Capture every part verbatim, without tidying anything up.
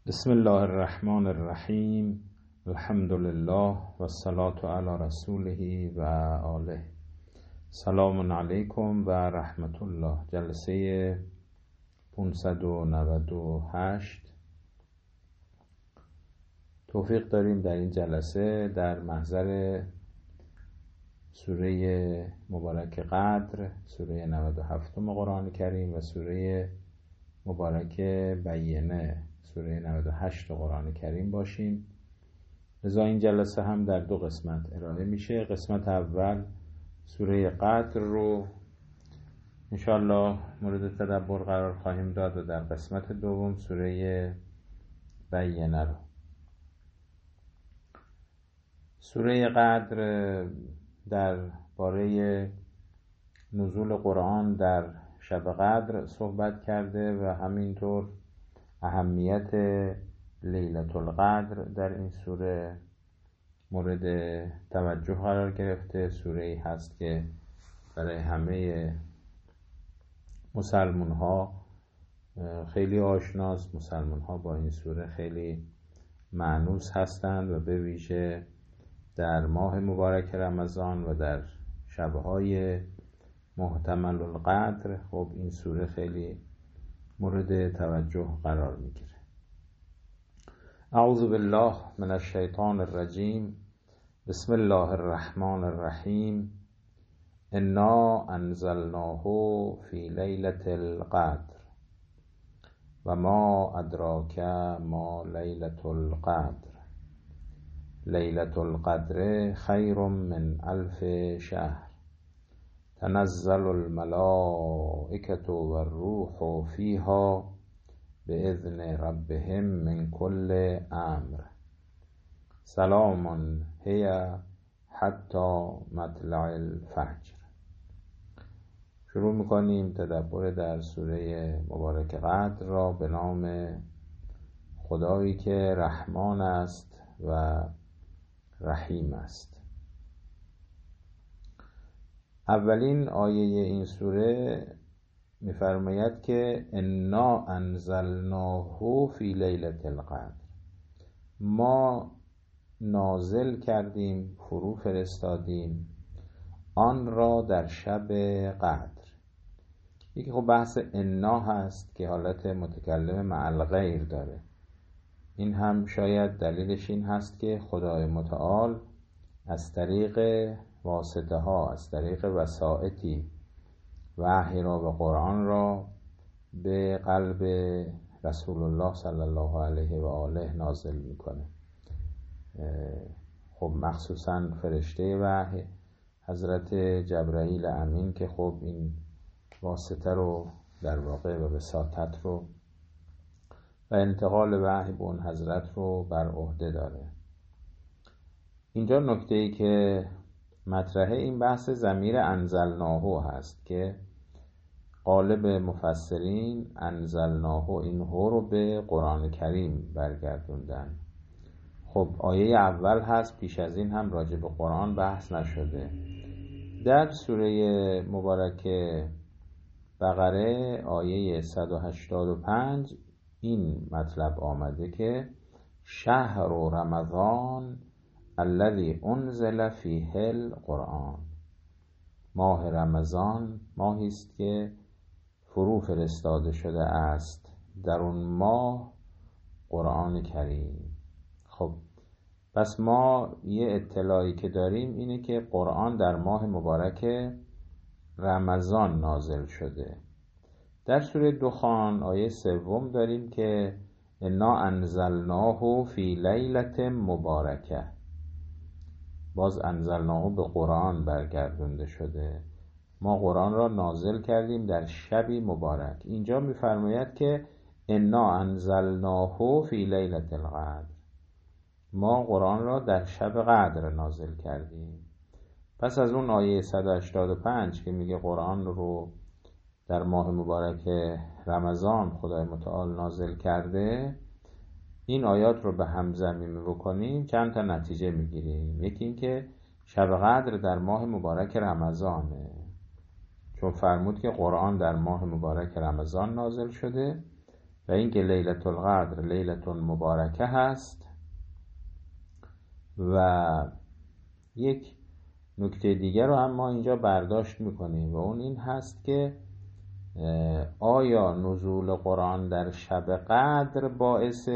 بسم الله الرحمن الرحیم. الحمد لله و الصلاة علی رسوله و آله. سلام علیکم و رحمت الله. جلسه پانصد و نود و هشت. توفیق داریم در این جلسه در محضر سوره مبارک قدر، سوره نود و هفت قرآن کریم و سوره مبارک بینه، سوره نود و هشت قرآن کریم باشیم. لذا این جلسه هم در دو قسمت ارائه میشه. قسمت اول سوره قدر رو انشاءالله مورد تدبر قرار خواهیم داد و در قسمت دوم سوره بینه رو. سوره قدر در باره نزول قرآن در شب قدر صحبت کرده و همینطور اهمیت لیلة القدر در این سوره مورد توجه قرار گرفته. سوره‌ای هست که برای همه مسلمان ها خیلی آشناست. مسلمان ها با این سوره خیلی مانوس هستند و به ویژه در ماه مبارک رمضان و در شبهای محتمل القدر خب این سوره خیلی مورد توجه قرار میگیره. اعوذ بالله من الشیطان الرجیم. بسم الله الرحمن الرحیم. انا انزلناه فی لیلة القدر و ما ادراک ما لیلة القدر. لیلة القدر خیر من الف شهر. تنزل الملائکة والروح فیها بإذن ربهم من كل امر. سلام هی حتی مطلع الفجر. شروع میکنیم تدبر در سوره مبارک قدر را به نام خدایی که رحمان است و رحیم است. اولین آیه این سوره می‌فرماید که انا انزلناه فی لیلة القدر. ما نازل کردیم، فرو فرستادیم آن را در شب قدر. یکی خب بحث انا هست که حالت متکلم مع الغیر داره. این هم شاید دلیلش این هست که خدای متعال از طریق واسطه ها، از طریق وسائطی وحی را و قرآن را به قلب رسول الله صلی الله علیه و آله نازل میکنه. خب مخصوصا فرشته وحی حضرت جبرائیل امین که خب این واسطه رو در واقع و وساطت رو و انتقال وحی به اون حضرت رو بر عهده داره. اینجا نکته ای که مطرحه این بحث ضمیر انزلناه هست که غالب مفسرین انزلناه این هو رو به قرآن کریم برگردوندن. خب آیه اول هست، پیش از این هم راجع به قرآن بحث نشده. در سوره مبارک بقره آیه صد و هشتاد و پنج این مطلب آمده که شهر رمضان الذی انزل فیه القرآن. ماه رمضان ماهی است که فرو فرستاده شده است در اون ماه قرآن کریم. خب پس ما یه اطلاعی که داریم اینه که قرآن در ماه مبارک رمضان نازل شده. در سوره دخان آیه سوم داریم که انا انزلناه فی لیلة مبارکه. باز انزلناه به قرآن برگردونده شده. ما قرآن را نازل کردیم در شبی مبارک. اینجا می‌فرماید که انا انزلناه فی لیلة القدر. ما قرآن را در شب قدر نازل کردیم. پس از اون آیه صد و هشتاد و پنج که میگه قرآن رو در ماه مبارک رمضان خدای متعال نازل کرده، این آیات رو به هم ضمیمه بکنیم چند تا نتیجه میگیریم. یکی این که شب قدر در ماه مبارک رمضانه، چون فرمود که قرآن در ماه مبارک رمضان نازل شده و اینکه لیلة القدر لیلة مبارکه هست. و یک نکته دیگر رو هم ما اینجا برداشت میکنیم و اون این هست که آیا نزول قرآن در شب قدر باعث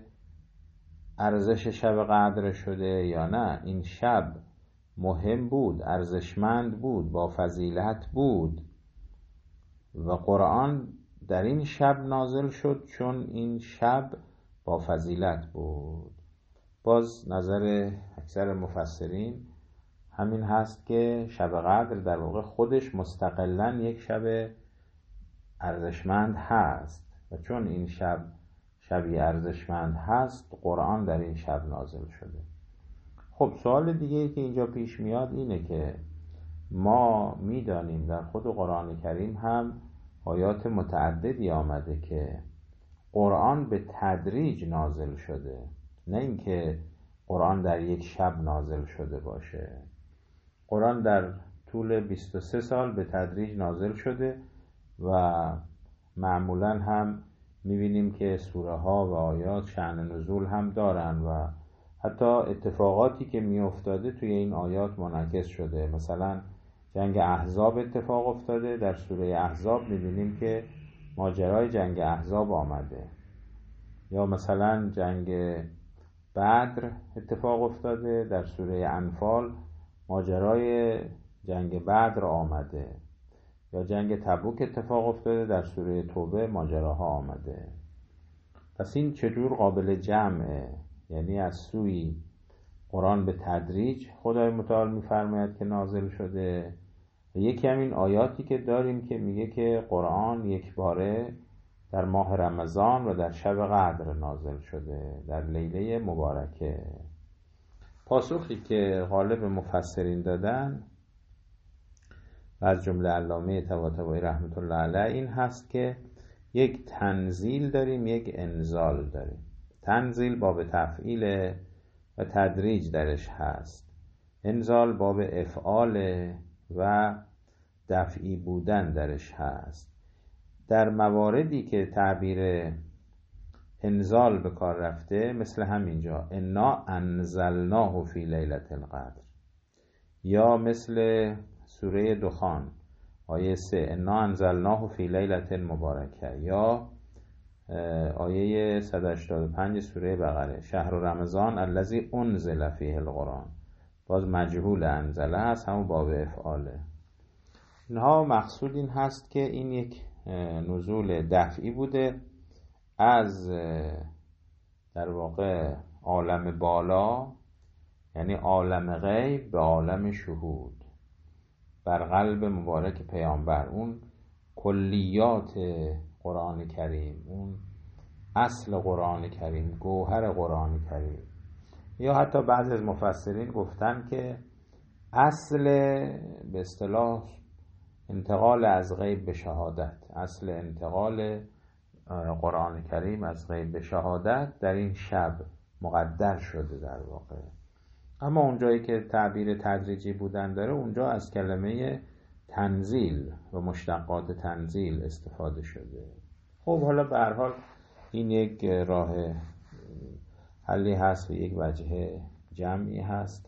ارزش شب قدر شده یا نه؟ این شب مهم بود، ارزشمند بود، با فضیلت بود و قرآن در این شب نازل شد چون این شب با فضیلت بود. باز نظر اکثر مفسرین همین هست که شب قدر در واقع خودش مستقلاً یک شب ارزشمند هست و چون این شب شبی ارزشمند هست قرآن در این شب نازل شده. خب سوال دیگه ای که اینجا پیش میاد اینه که ما میدانیم در خود قرآن کریم هم آیات متعددی آمده که قرآن به تدریج نازل شده، نه اینکه قرآن در یک شب نازل شده باشه. قرآن در طول بیست و سه سال به تدریج نازل شده و معمولاً هم میبینیم که سوره ها و آیات شأن نزول هم دارن و حتی اتفاقاتی که میافتاده توی این آیات منعکس شده. مثلا جنگ احزاب اتفاق افتاده، در سوره احزاب میبینیم که ماجرای جنگ احزاب آمده، یا مثلا جنگ بدر اتفاق افتاده، در سوره انفال ماجرای جنگ بدر آمده، یا جنگ تبوک اتفاق افتاده، در سوره توبه ماجراها آمده. پس این چجور قابل جمعه؟ یعنی از سوی قرآن به تدریج خدای متعال میفرماید که نازل شده و یکی همین آیاتی که داریم که میگه که قرآن یک باره در ماه رمضان و در شب قدر نازل شده، در لیله مبارکه. پاسخی که غالب مفسرین دادن و از جمله علامه طباطبایی رحمت الله علیه این هست که یک تنزیل داریم، یک انزال داریم. تنزیل باب تفعیل و تدریج درش هست، انزال باب افعال و دفعی بودن درش هست. در مواردی که تعبیر انزال به کار رفته مثل همینجا انا انزلناه فی لیلة القدر، یا مثل سوره دخان آیه سه انا انزلناه فی لیلة مبارکه، یا آیه صد و هشتاد و پنج سوره بقره شهر رمضان الذی انزل فیه القرآن، باز مجهول انزله هست، همون باب افعاله. اینها مقصود این هست که این یک نزول دفعی بوده از در واقع عالم بالا، یعنی عالم غیب به عالم شهود، بر قلب مبارک پیامبر، اون کلیات قرآن کریم، اون اصل قرآن کریم، گوهر قرآن کریم. یا حتی بعضی از مفسرین گفتن که اصل به اصطلاح انتقال از غیب به شهادت، اصل انتقال قرآن کریم از غیب به شهادت در این شب مقدر شده در واقع. اما اونجایی که تعبیر تدریجی بودن داره اونجا از کلمه تنزیل و مشتقات تنزیل استفاده شده. خب حالا به هر حال این یک راه حلی هست و یک وجه جمعی هست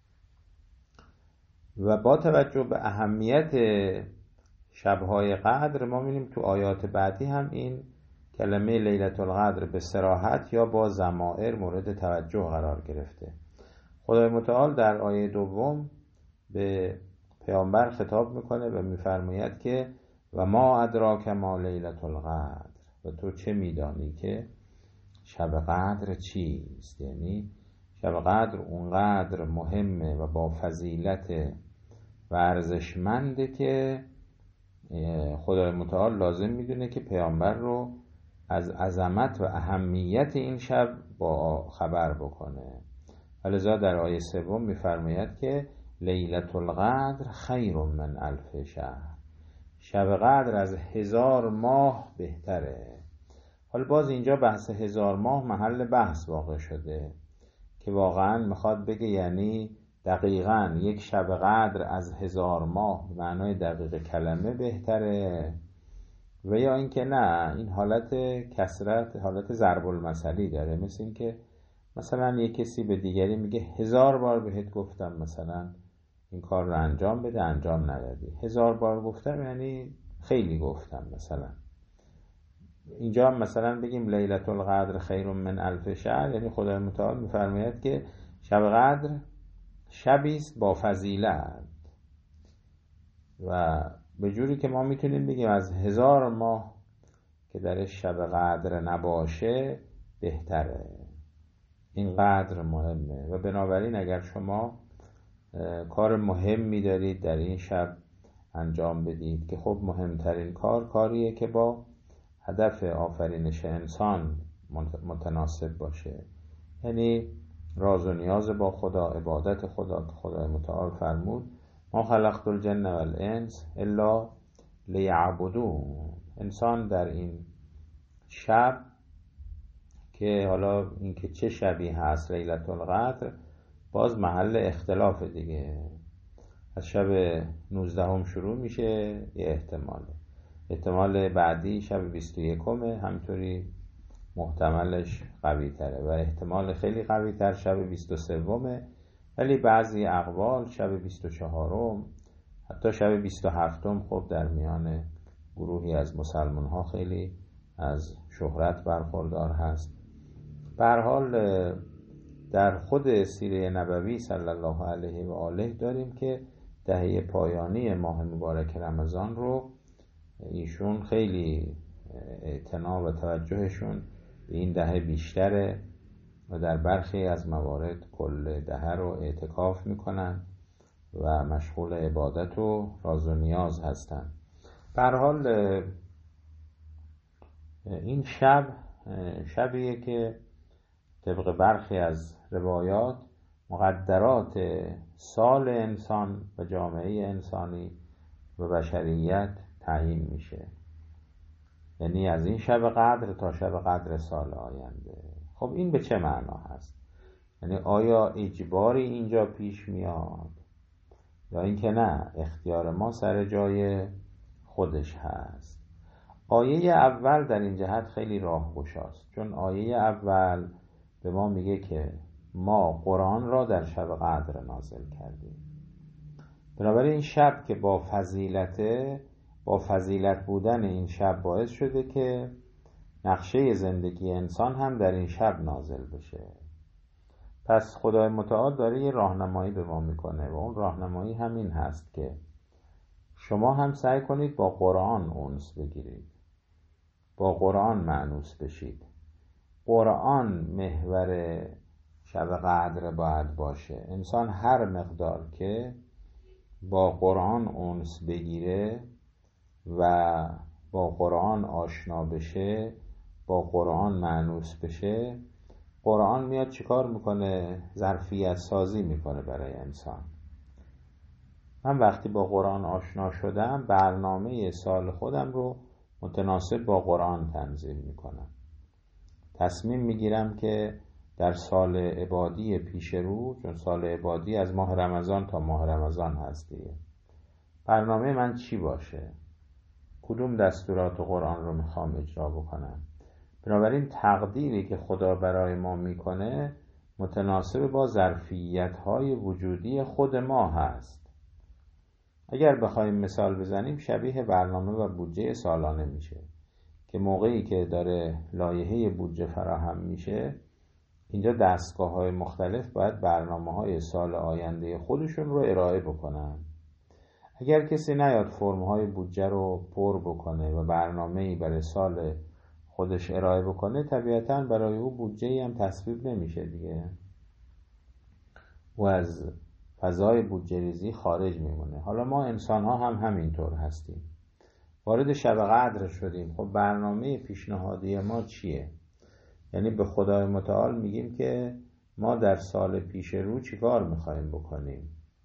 و با توجه به اهمیت شبهای قدر ما می‌بینیم تو آیات بعدی هم این کلمه لیلة القدر به صراحت یا با ضمائر مورد توجه قرار گرفته. خدای متعال در آیه دوم به پیامبر خطاب میکنه و میفرماید که و ما ادراک ما لیلة القدر، و تو چه میدانی که شب قدر چیست؟ یعنی شب قدر اونقدر مهمه و با فضیلت و ارزشمنده که خدای متعال لازم میدونه که پیامبر رو از عظمت و اهمیت این شب با خبر بکنه. ولذا در آیه سوم میفرماید که لیلة القدر خیر من الف شهر، شب قدر از هزار ماه بهتره. حالا باز اینجا بحث هزار ماه محل بحث واقع شده که واقعا میخواد بگه یعنی دقیقاً یک شب قدر از هزار ماه به معنای دقیق کلمه بهتره، و یا اینکه نه، این حالت کثرت، حالت ضرب المثلی داره، مثل این که مثلا یک کسی به دیگری میگه هزار بار بهت گفتم مثلا این کار رو انجام بده، انجام ندادی. هزار بار گفتم یعنی خیلی گفتم. مثلا اینجا هم مثلا بگیم لیلة القدر خیر من الف شهر، یعنی خدای متعال میفرماید که شب قدر شبی است با فضیلت، و به جوری که ما میتونیم بگیم از هزار ماه که درش شب قدر نباشه بهتره. این قدر مهمه و بنابراین اگر شما کار مهمی دارید در این شب انجام بدید، که خب مهمترین کار کاریه که با هدف آفرینش انسان متناسب باشه، یعنی راز و نیاز با خدا، عبادت خدا که خدای متعال فرمود ما خلقت الجن والانس الا لیعبدون. انسان در این شب که حالا اینکه چه شبی هست لیلة القدر باز محل اختلاف دیگه، از شب نوزدهم شروع میشه یه احتماله، احتمال بعدی شب بیست و یکمه، همینطوری محتملش قوی تره، و احتمال خیلی قوی تر شب بیست و سومه، ولی بعضی اقوال شب بیست و چهارم، حتی شب بیست و هفتم خب در میان گروهی از مسلمان ها خیلی از شهرت برخوردار هست. به هر حال در خود سیره نبوی صلی الله علیه و آله داریم که دهه پایانی ماه مبارک رمضان رو ایشون خیلی اعتنا و توجهشون به این دهه بیشتره و در برخی از موارد کل دهه رو اعتکاف میکنن و مشغول عبادت و راز و نیاز هستن. به هر حال این شب شبیه که طبق برخی از روایات مقدرات سال انسان و جامعه انسانی و بشریت تعیین میشه، یعنی از این شب قدر تا شب قدر سال آینده. خب این به چه معنا هست؟ یعنی آیا اجباری اینجا پیش میاد یا اینکه نه، اختیار ما سر جای خودش هست؟ آیه اول در این جهت خیلی راهگشاست، چون آیه اول به ما میگه که ما قرآن را در شب قدر نازل کردیم. بنابراین این شب که با فضیلته، با فضیلت بودن این شب باعث شده که نقشه زندگی انسان هم در این شب نازل بشه. پس خدای متعال داره یه راهنمایی به ما میکنه و اون راهنمایی همین هست که شما هم سعی کنید با قرآن انس بگیرید، با قرآن مانوس بشید. قرآن محور شب قدر باید باشه. انسان هر مقدار که با قرآن انس بگیره و با قرآن آشنا بشه، با قرآن مانوس بشه، قرآن میاد چیکار میکنه؟ ظرفیت سازی میکنه برای انسان. من وقتی با قرآن آشنا شدم برنامه سال خودم رو متناسب با قرآن تنظیم میکنم. تصمیم میگیرم که در سال عبادی پیش رو، چون سال عبادی از ماه رمضان تا ماه رمضان هست دیگه، برنامه من چی باشه؟ کدوم دستورات قرآن رو میخوام اجرا بکنم؟ بنابراین تقدیری که خدا برای ما میکنه متناسب با ظرفیت‌های وجودی خود ما هست. اگر بخوایم مثال بزنیم شبیه برنامه و بودجه سالانه میشه که موقعی که داره لایحه بودجه فراهم میشه، اینجا دستگاه‌های مختلف باید برنامه‌های سال آینده خودشون رو ارائه بکنن. اگر کسی نیاد فرم‌های بودجه رو پر بکنه و برنامه‌ای برای سال خودش ارائه بکنه، طبیعتاً برای او بودجه‌ای هم تصویب نمیشه دیگه، و از فضای بودجه ریزی خارج میمونه. حالا ما انسان‌ها هم همینطور هستیم. وارد شب قدر شدیم، خب برنامه پیشنهادی ما چیه؟ یعنی به خدای متعال میگیم که ما در سال پیش رو چیکار میخوایم بکنیم.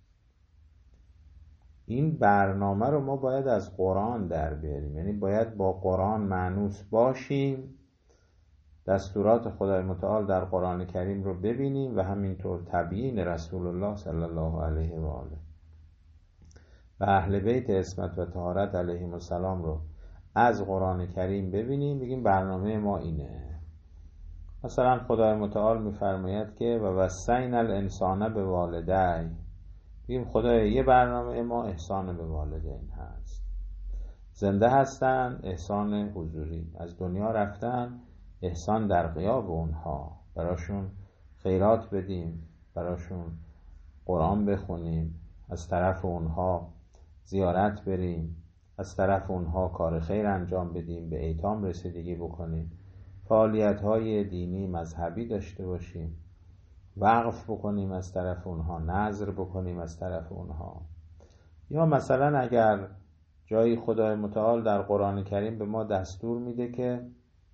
این برنامه رو ما باید از قرآن در بیاریم، یعنی باید با قرآن مانوس باشیم، دستورات خدای متعال در قرآن کریم رو ببینیم و همینطور تبیین رسول الله صلی الله علیه و آله و اهل بیت عصمت و طهارت علیهم السلام رو از قرآن کریم ببینیم بگیم برنامه ما اینه. مثلا خدای متعال میفرماید که و وصینا الانسان بوالدیه، بگیم خدای یه برنامه ما احسان به والدین هست، زنده هستن احسان حضوری، از دنیا رفتن احسان در غیاب اونها، براشون خیرات بدیم، براشون قرآن بخونیم، از طرف اونها زیارت بریم، از طرف اونها کار خیر انجام بدیم، به ایتام رسیدگی بکنیم، فعالیت‌های دینی مذهبی داشته باشیم، وقف بکنیم از طرف اونها، نذر بکنیم از طرف اونها. یا مثلا اگر جایی خدای متعال در قرآن کریم به ما دستور میده که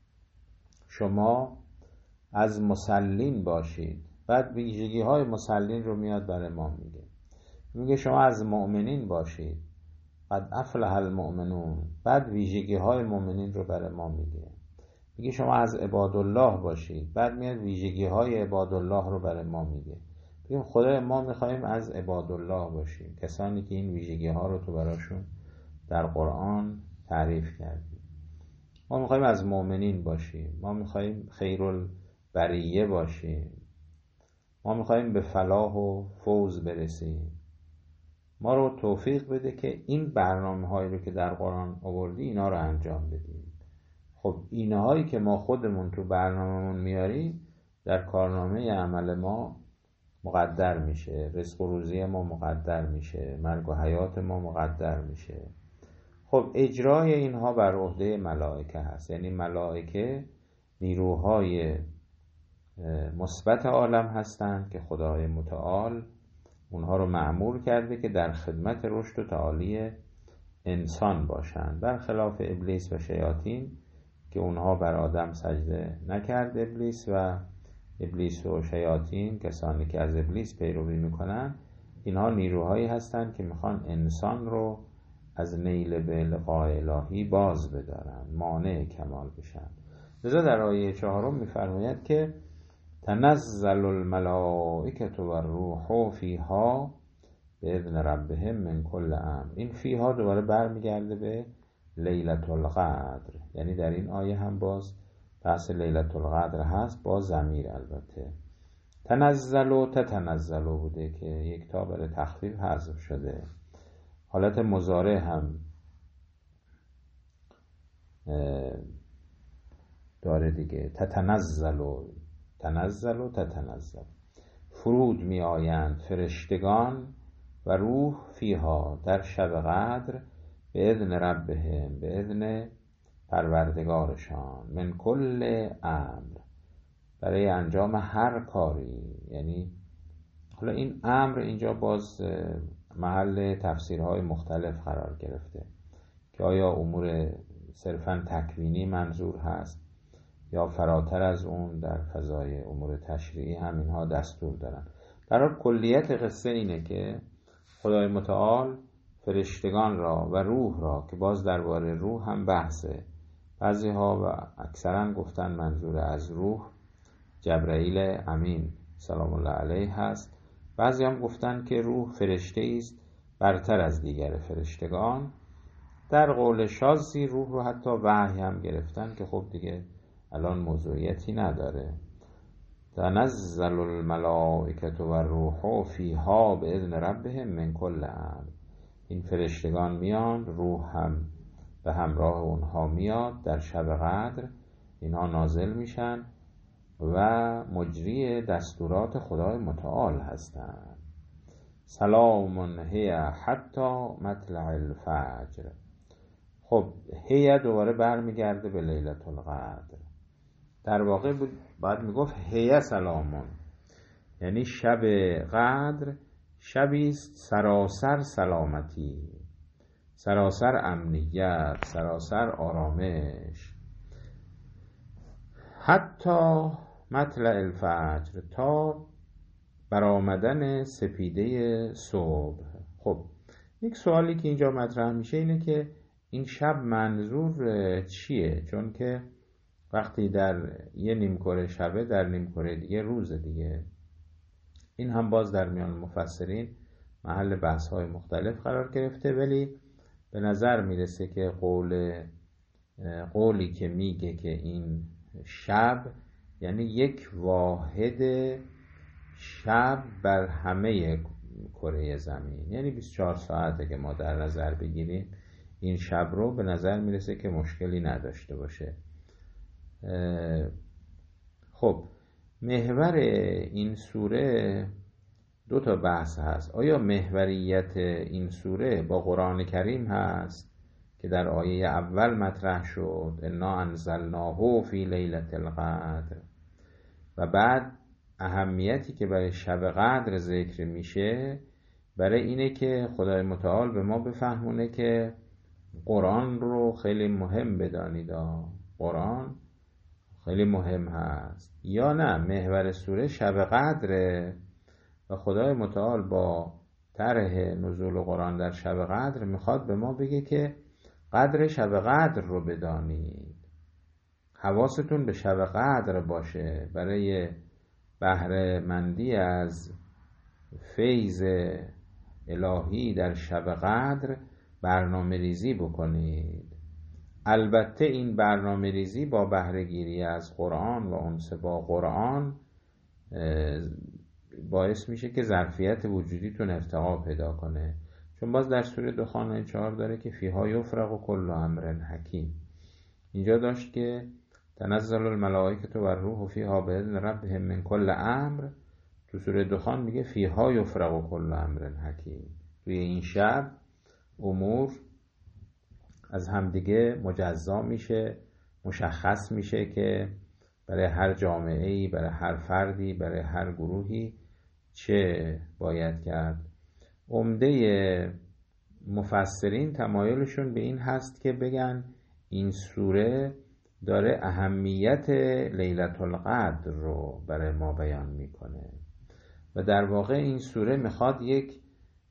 شما از مسلین باشید، بعد ویژگی های مسلین رو میاد برای ما میگه، میگه شما از مؤمنین باشید، قد افلح المؤمنون، بعد ویژگی های مؤمنین رو برای ما میگه، میگه شما از عبادالله باشید، بعد میاد ویژگی های عبادالله رو برای ما میگه. بگیم خدای ما میخوایم از عبادالله باشیم، کسانی که این ویژگی ها رو تو براشون در قرآن تعریف کردیم. ما میخوایم از مؤمنین باشیم، ما میخوایم خیرالبریه باشیم، ما میخوایم به فلاح و فوز برسیم. ما رو توفیق بده که این برنامه هایی رو که در قرآن آوردی اینا رو انجام بدیم. خب اینهایی که ما خودمون تو برنامه‌مون میاریم در کارنامه عمل ما مقدر میشه، رزق و روزی ما مقدر میشه، مرگ و حیات ما مقدر میشه. خب اجرای اینها بر عهده ملائکه هست، یعنی ملائکه نیروهای مثبت عالم هستند که خدای متعال اونها رو مأمور کرده که در خدمت رشد و تعالی انسان باشند، برخلاف ابلیس و شیاطین که اونها بر آدم سجده نکرد. ابلیس و ابلیس و شیاطین، کسانی که از ابلیس پیروی میکنن، اینها نیروهایی هستند که میخوان انسان رو از نیل به لقاء الهی باز بدارن، مانع کمال بشن. لذا در آیه چهارم میفرماید که تنزل الملائکة و الروح فیها باذن ربهم من کل امر. این فیها دوباره برمیگرده به لیلة القدر، یعنی در این آیه هم باز بحث لیلة القدر هست با ضمیر. البته تنزل و تتنزل بوده که یک تا برای تخفیف حذف شده، حالت مضارع هم داره دیگه، تتنزل و تنزل و تتنزل، فرود می آیند فرشتگان و روح فیها در شب قدر به اذن ربهم، به اذن پروردگارشان، من کل امر، برای انجام هر کاری. یعنی حالا این امر اینجا باز محل تفسیرهای مختلف قرار گرفته که آیا امور صرفاً تکوینی منظور هست یا فراتر از اون در فضای امور تشریعی هم اینها دستور دارن. در حال کلیت قصه اینه که خدای متعال فرشتگان را و روح را، که باز درباره روح هم بحثه، بعضی ها و اکثرا گفتن منظور از روح جبرائیل امین سلام الله علیه هست، بعضی هم گفتن که روح فرشته است برتر از دیگر فرشتگان. در قول شاذی روح رو حتی وحی هم گرفتن که خب دیگه الان موضوعیتی نداره. تنزل الملائکة و الروح فیها باذن ربهم من کل امر. این فرشتگان میان، روح هم به همراه اونها میاد، در شب قدر اینها نازل میشن و مجری دستورات خدای متعال هستند. سلام هی حتی مطلع الفجر. خب هی دوباره برمیگرده به لیلة القدر. در واقع باید میگفت هی سلامون، یعنی شب قدر شبیست سراسر سلامتی، سراسر امنیت، سراسر آرامش، حتی مطلع الفجر، تا برآمدن سپیده صبح. خب یک سوالی که اینجا مطرح میشه اینه که این شب منظور چیه؟ چون که وقتی در یه نیمکره شبه، در نیمکره دیگه روز دیگه. این هم باز در میان مفسرین محل بحث های مختلف قرار گرفته، ولی به نظر میرسه که قول قولی که میگه که این شب یعنی یک واحد شب بر همه کره زمین، یعنی بیست و چهار ساعته که ما در نظر بگیریم این شب رو، به نظر میرسه که مشکلی نداشته باشه. خب محور این سوره دو تا بحث هست. آیا محوریت این سوره با قرآن کریم هست که در آیه اول مطرح شد انا انزلناه فی لیلة القدر، و بعد اهمیتی که برای شب قدر ذکر میشه برای اینه که خدای متعال به ما بفهمونه که قرآن رو خیلی مهم بدانید، قرآن خیلی مهم هست، یا نه محور سوره شب قدره و خدای متعال با طرح نزول قرآن در شب قدر میخواد به ما بگه که قدر شب قدر رو بدانید، حواستون به شب قدر باشه، برای بهره مندی از فیض الهی در شب قدر برنامه ریزی بکنید. البته این برنامه ریزی با بهره گیری از قرآن و انس با قرآن باعث میشه که ظرفیت وجودیتون ارتقا پیدا کنه، چون باز در سوره دخان این چهار داره که فیها یفرق کل امر حکیم. اینجا داشت که تنزل الملائکه و الروح فیها باذن ربهم من کل امر، تو سوره دخان میگه فیها یفرق کل امر حکیم. توی این شب امور از همدیگه مجزا میشه، مشخص میشه که برای هر جامعه‌ای، برای هر فردی، برای هر گروهی چه باید کرد. عمده مفسرین تمایلشون به این هست که بگن این سوره داره اهمیت لیلة القدر رو برای ما بیان میکنه و در واقع این سوره میخواد یک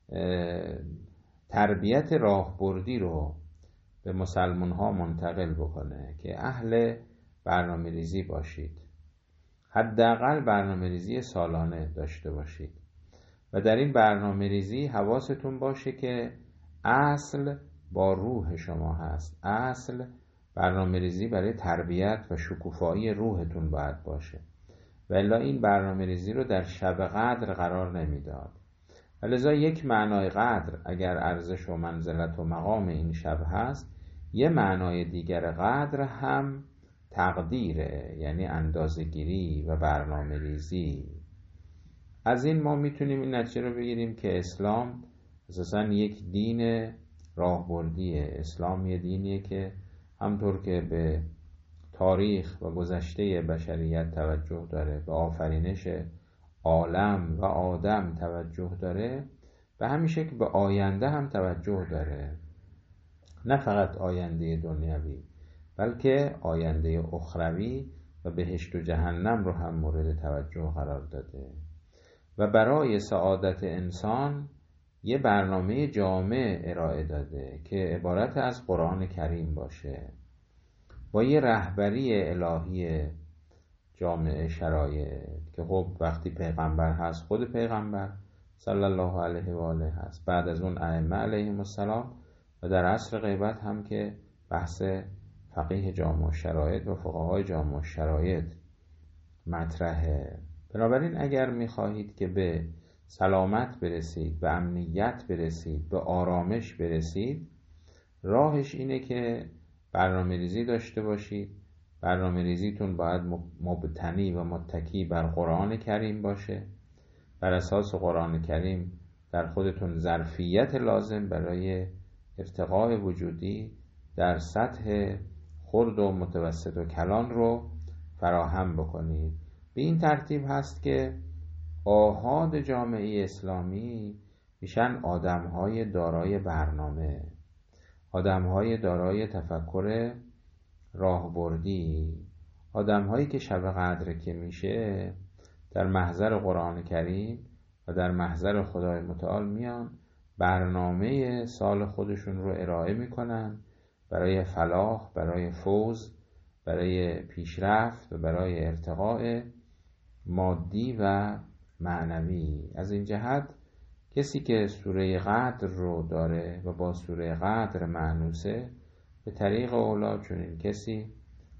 تربیت راهبردی رو به مسلمان ها منتقل بکنه که اهل برنامه ریزی باشید، حداقل برنامه ریزی سالانه داشته باشید و در این برنامه ریزی حواستون باشه که اصل با روح شما هست، اصل برنامه ریزی برای تربیت و شکوفایی روحتون باید باشه، ولی این برنامه ریزی رو در شب قدر قرار نمیداد. لذا یک معنای قدر اگر ارزش و منزلت و مقام این شب هست، یه معنای دیگر قدر هم تقدیره، یعنی اندازه‌گیری و برنامه ریزی. از این ما میتونیم این نتیجه رو بگیریم که اسلام اساساً یک دین راهبردیه. اسلام یه دینیه که همطور که به تاریخ و گذشته بشریت توجه داره، به آفرینش عالم و آدم توجه داره، به همین شکل به آینده هم توجه داره، نه فقط آینده دنیوی بلکه آینده اخروی و بهشت و جهنم رو هم مورد توجه قرار داده و برای سعادت انسان یه برنامه جامع ارائه داده که عبارت از قرآن کریم باشه با یه رهبری الهی جامعه شرایط که خب وقتی پیغمبر هست خود پیغمبر صلی الله علیه و آله هست، بعد از اون ائمه علیهم السلام و در عصر غیبت هم که بحث فقیه جامع شرایط و فقهای جامع شرایط مطرحه. بنابراین اگر میخواهید که به سلامت برسید، به امنیت برسید، به آرامش برسید، راهش اینه که برنامه ریزی داشته باشید. برنامه ریزیتون باید مبتنی و متکی بر قرآن کریم باشه. بر اساس قرآن کریم در خودتون ظرفیت لازم برای ارتقاء وجودی در سطح خرد و متوسط و کلان رو فراهم بکنید. به این ترتیب هست که آحاد جامعه اسلامی میشن آدمهای دارای برنامه، آدمهای دارای تفکر راهبردی، آدمهایی که شب قدر که میشه در محضر قرآن کریم و در محضر خدای متعال میان برنامه سال خودشون رو ارائه میکنن برای فلاح، برای فوز، برای پیشرفت و برای ارتقاء مادی و معنوی. از این جهت کسی که سوره قدر رو داره و با سوره قدر مانوسه، به طریق اولا چنین کسی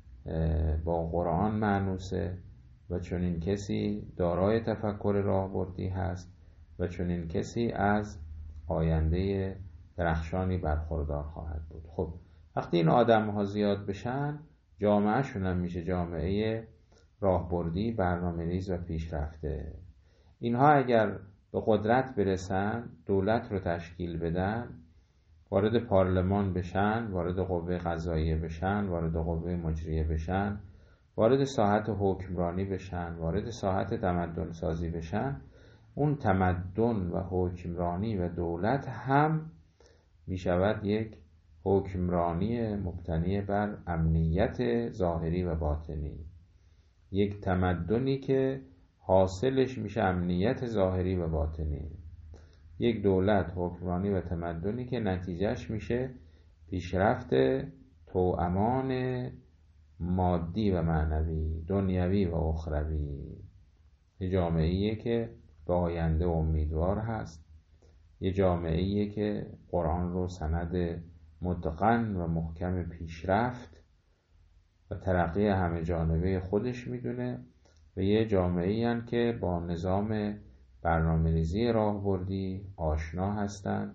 با قرآن مانوسه و چنین کسی دارای تفکر راهبردی هست و چنین کسی از آینده درخشانی برخوردار خواهد بود. خب وقتی این آدم ها زیاد بشن، جامعه شون هم میشه جامعه راهبردی، برنامه ریز و پیشرفته. اینها اگر به قدرت برسن، دولت رو تشکیل بدن، وارد پارلمان بشن، وارد قوه قضاییه بشن، وارد قوه مجریه بشن، وارد ساحت حکمرانی بشن، وارد ساحت تمدن سازی بشن، اون تمدن و حکمرانی و دولت هم می شود یک حکمرانی مبتنی بر امنیت ظاهری و باطنی، یک تمدنی که حاصلش میشه امنیت ظاهری و باطنی، یک دولت حکمرانی و تمدنی که نتیجهش میشه پیشرفت توامان مادی و معنوی، دنیوی و اخروی. یه جامعه‌ایه که به آینده امیدوار هست، یه جامعه‌ایه که قرآن رو سند متقن و محکم پیشرفت و ترقی همه جانبه خودش میدونه و یه جامعه‌ای هستند که با نظام برنامه‌ریزی راهبردی آشنا هستند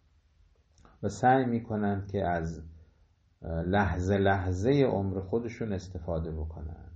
و سعی میکنند که از لحظه لحظه عمر خودشون استفاده بکنن.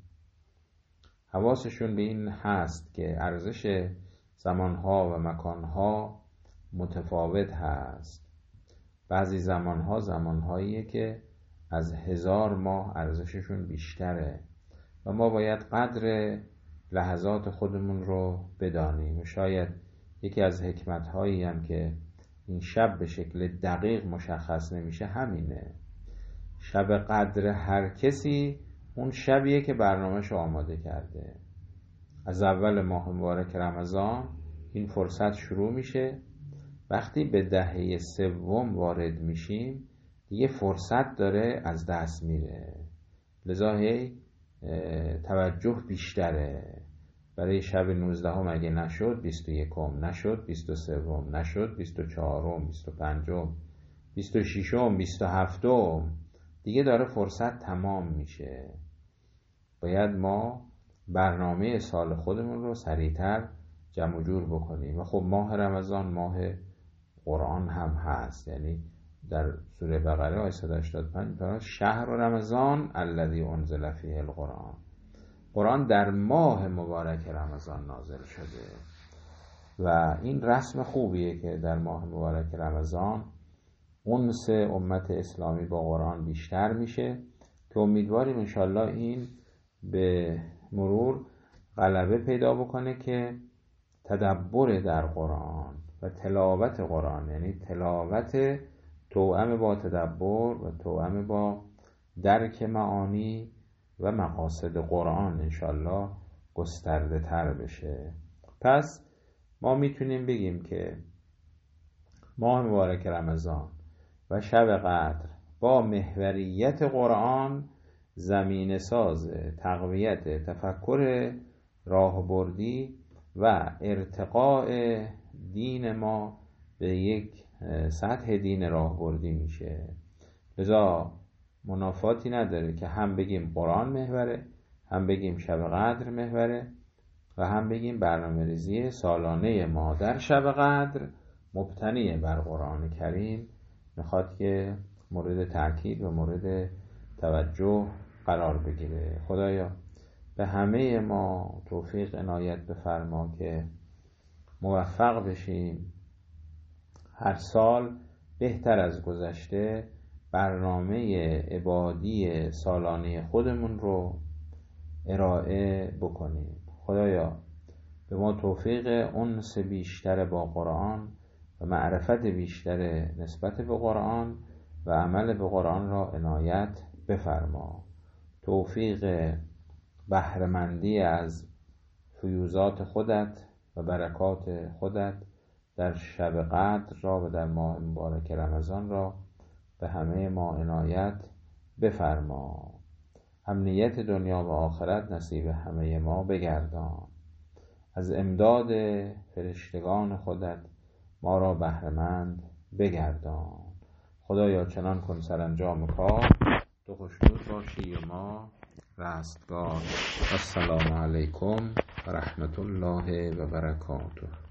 حواسشون به این هست که ارزش زمانها و مکانها متفاوت هست. بعضی زمانها زمانهاییه که از هزار ماه ارزششون بیشتره و ما باید قدر لحظات خودمون رو بدانیم. و شاید یکی از حکمتهایی هم که این شب به شکل دقیق مشخص نمیشه همینه. شب قدر هر کسی اون شبیه که برنامه‌شو آماده کرده. از اول ماه مبارک رمضان این فرصت شروع میشه. وقتی به دهه سوم وارد میشیم دیگه فرصت داره از دست میره، لذا هی توجه بیشتره. برای شب نوزدهم اگه نشد بیست و یکم، نشد بیست و سوم، نشد بیست و چهارم، بیست و پنجم، بیست و ششم، بیست و هفتم، دیگه داره فرصت تمام میشه. باید ما برنامه سال خودمون رو سریعتر جمع جور بکنیم. و خب ماه رمضان ماه قرآن هم هست، یعنی در سوره بقره آیه صد و هشتاد و پنج شهر رمضان الذی انزل فیه القرآن، قرآن در ماه مبارک رمضان نازل شده. و این رسم خوبیه که در ماه مبارک رمضان انس امت اسلامی با قرآن بیشتر میشه که امیدواریم انشالله این به مرور غلبه پیدا بکنه که تدبر در قرآن و تلاوت قرآن، یعنی تلاوت توأم با تدبر و توأم با درک معانی و مقاصد قرآن انشالله گسترده تر بشه. پس ما میتونیم بگیم که ماه مبارک رمضان و شب قدر با محوریت قرآن زمینه ساز تقویت تفکر راهبردی و ارتقاء دین ما به یک سطح دین راهبردی میشه. لذا منافاتی نداره که هم بگیم قرآن محوره، هم بگیم شب قدر محوره و هم بگیم برنامه ریزی سالانه ما در شب قدر مبتنی بر قرآن کریم میخواد که مورد تأکید و مورد توجه قرار بگیره. خدایا به همه ما توفیق عنایت بفرما که موفق بشیم هر سال بهتر از گذشته برنامه عبادی سالانه خودمون رو ارائه بکنیم. خدایا به ما توفیق انس بیشتر با قرآن و معرفت بیشتر نسبت به قرآن و عمل به قرآن را عنایت بفرما. توفیق بهره‌مندی از فیوزات خودت و برکات خودت در شب قدر را و در ماه مبارک رمضان را به همه ما عنایت بفرما. امنیت دنیا و آخرت نصیب همه ما بگردان. از امداد فرشتگان خودت ما را بهره‌مند بگردان. خدایا چنان کن سرانجام کار، تو خوشنود باشی و ما رستگار. السلام علیکم و رحمت الله و برکاته.